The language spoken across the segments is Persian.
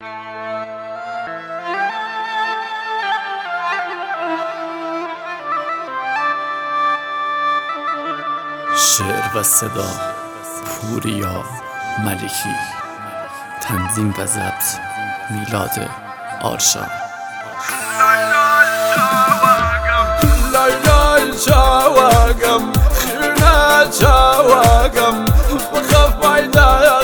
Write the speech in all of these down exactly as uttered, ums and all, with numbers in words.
شعر و صدا پوریا ملکی، تنظیم و ضبط میلاد آرشا. ليلى شواقم خينا شواقم وخف بعيدا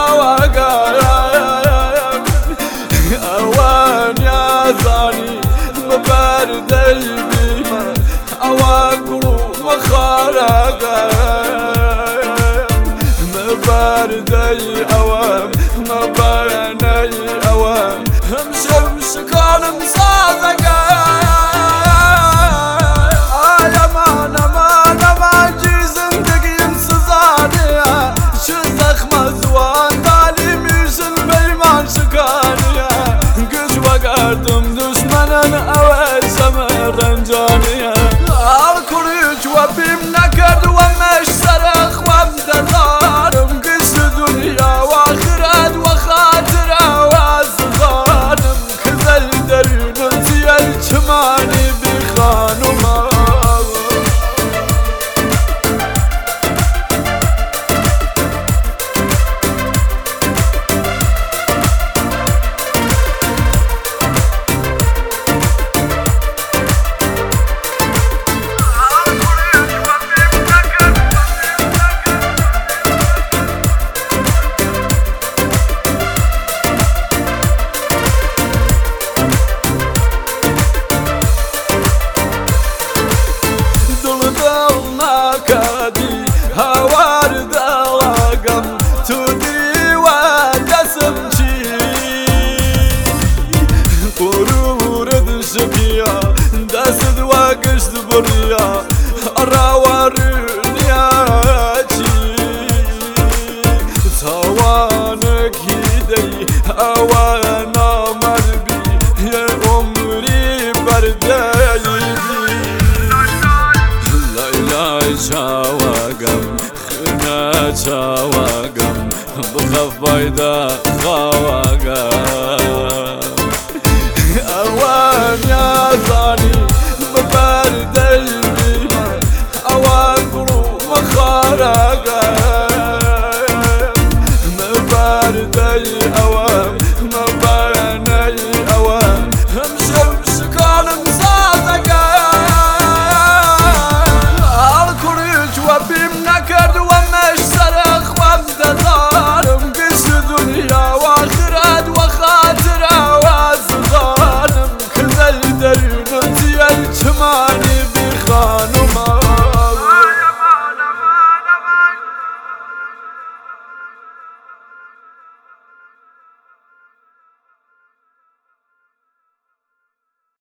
خواقم اوان يا ثاني مبارد البيمة اوان مخارقم مبارد الاوام مبارد الاوام مشمس كان مصادقه قردم دشمنن اوه سمرن جانیه هر کریج و بیم نکرد و مشترخ و بدارم قصد دنیا و آخرت و خاطره و ازغانم کزل درین زیل چمانی بخانم هوار دواقم تودي ودسمشي قرورد شقيا دست وقشت بريا الراور نياتي توانك هيدي اوانا مربي يا عمري بردايدي ليلى شواقم خنا شواقم بخف بيدا خواقم اوان يا ثاني ببارد البيمة اوان قلوب مخارقم مبارد